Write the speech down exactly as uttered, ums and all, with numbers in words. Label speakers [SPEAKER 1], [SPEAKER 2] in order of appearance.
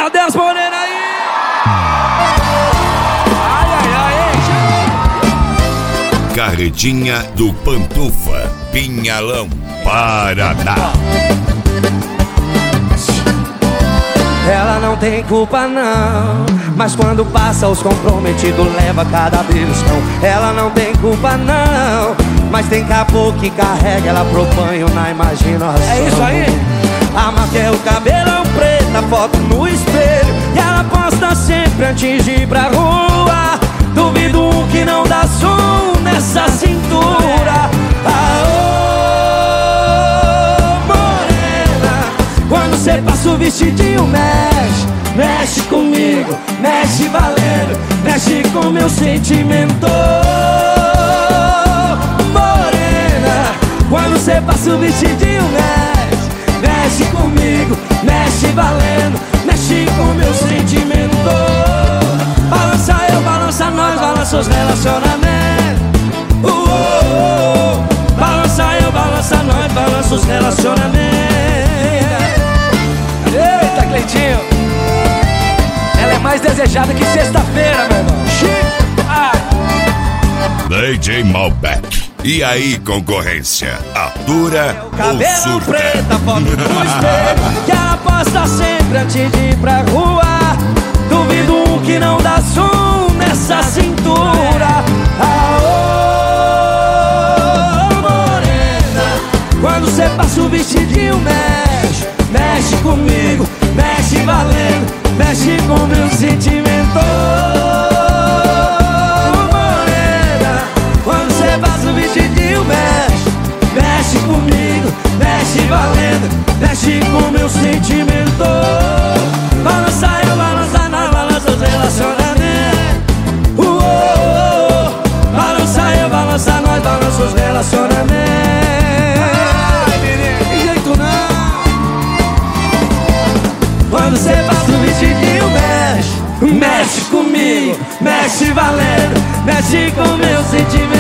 [SPEAKER 1] Cadê as morenas aí? Ai, ai, ai.
[SPEAKER 2] Carretinha do Pantufa, Pinhalão, Paraná.
[SPEAKER 1] Ela não tem culpa não, mas quando passa os comprometidos leva cada beliscão. Ela não tem culpa não, mas tem caboclo que carrega ela pro banho na imaginação. É isso aí. A marca é o cabelão preto, a foto no espelho, e ela posta sempre antes de ir pra rua. Duvido um que não dá som nessa cintura. Aô, morena, quando cê passa o vestidinho mexe, mexe comigo, mexe valendo, mexe com meu sentimento. Morena, quando cê passa o vestidinho mexe, mexe comigo, mexe valendo, mexe com meu sentimento. Balança eu, balança nós, balança os relacionamentos. uh, uh, uh. Balança eu, balança nós, balança os relacionamentos. Eita, Cleitinho, ela é mais desejada que sexta-feira, meu irmão. ah.
[SPEAKER 2] D J Malbec. E aí, concorrência? Atura ou
[SPEAKER 1] Cabelo
[SPEAKER 2] surta?
[SPEAKER 1] preta, foto no espelho, que ela posta sempre antes de ir pra rua. Duvido um que não dá som nessa cintura. Aô, morena, quando cê passa o vestidinho mexe, mexe comigo, mexe valendo, mexe com meu sentimento. Morena, quando cê passa o vestidinho mexe, mexe comigo, mexe valendo, mexe com meu sentimento. Balança eu, balança nós, balança os relacionamentos. uh, uh, uh. Balança eu, balança nós, balança os relacionamentos. Ai, menino, que jeito não. Quando cê passa o vestidinho mexe, mexe comigo, mexe valendo, mexe com meu sentimento.